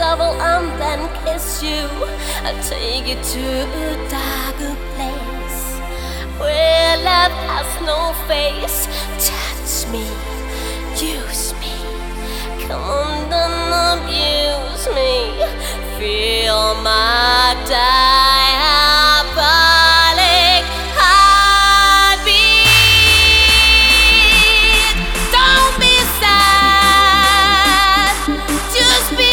devil and then kiss you. I'll take you to a darker place where love has no face. Touch me, use me, come on, don't abuse me. Feel my diabolic heartbeat. Don't be sad, just be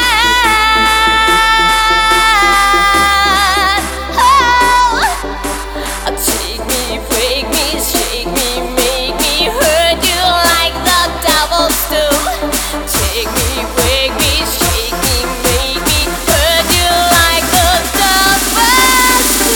bad. Oh, take me, break me, shake me, make me hurt you like the devils do. Take me, break me, shake me, make me hurt you like the devils do.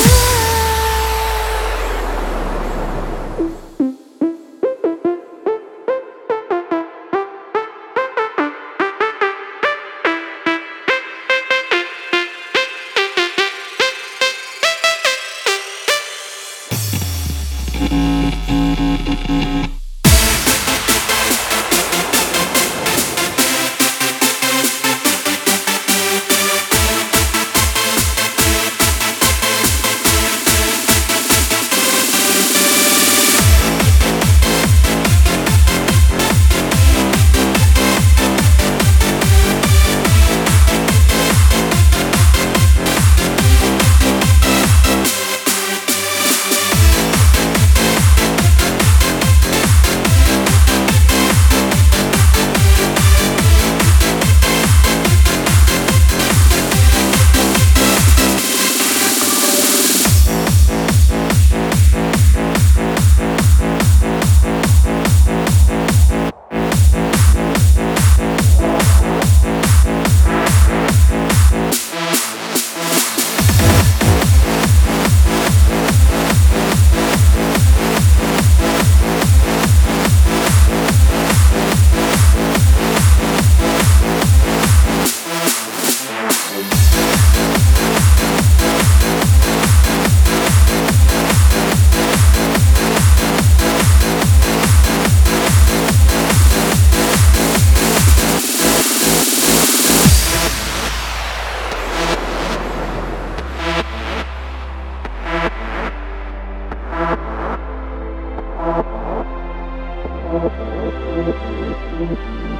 I'm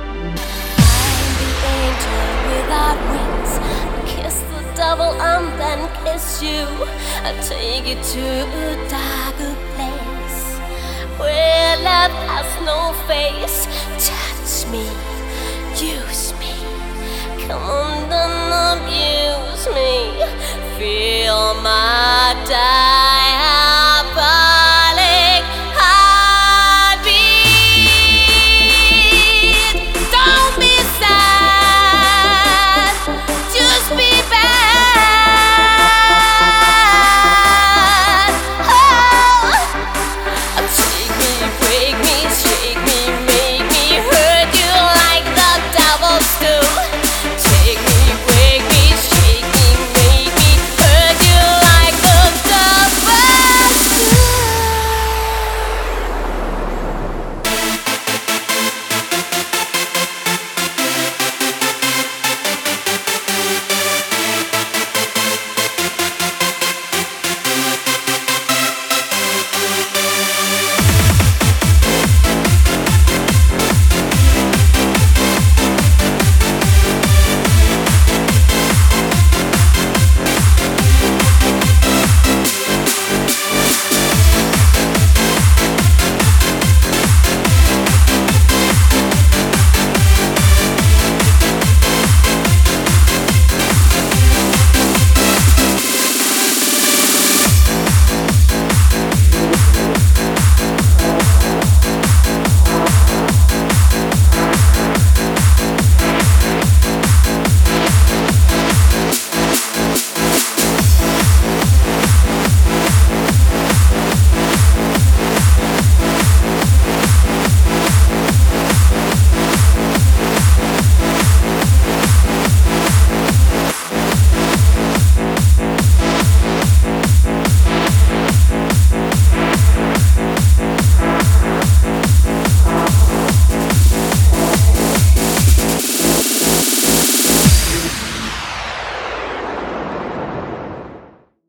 the angel without wings. Kiss the devil and then kiss you. I'll take you to a darker place where love has no face. Touch me, use me, come on, don't abuse me. Feel my